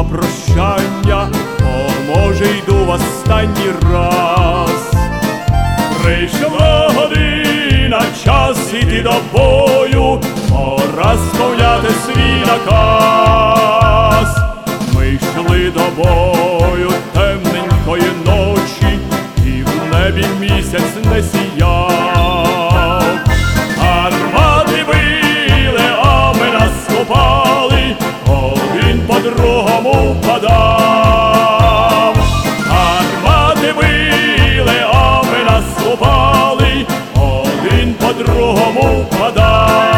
прощання, о, може, йду в останній раз. Прийшла година, час іти до бою, пора сповняти свій наказ. Ми йшли до бою темненької ночі, і в небі місяць не сіяв. Гармати били, а ми наступали, один по другому падав. Гармати били, а ми наступали, один по другому падав.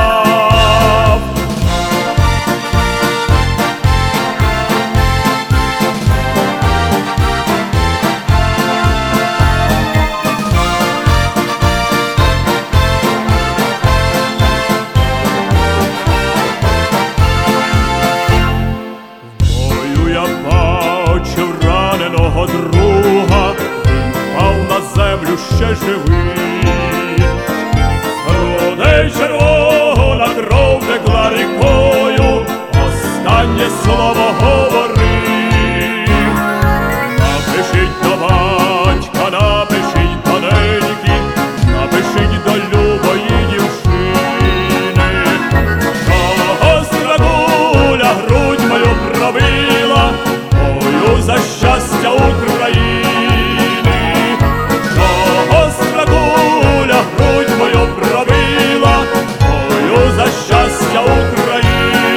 Раненого друга, він впав на землю ще живий. З грудей червона кров текла рікою, останнє слово говорив. Напишіть до батька, напишіть до неньки, напишіть до любої дівчини, що гостра куля грудь мою пробила, бою за щастя України. Що гостра куля грудь мою пробила, бою за щастя України.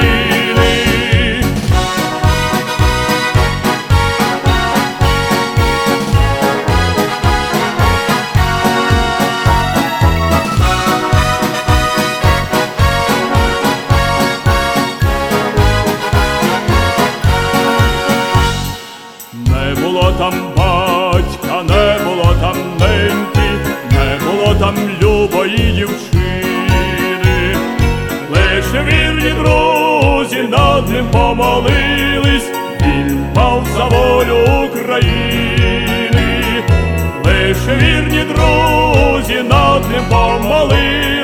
Не було там батька, не було там неньки, не було там любої дівчини. Лише вірні друзі над ним помолились, він впав за волю України. Лише вірні друзі над ним помолились,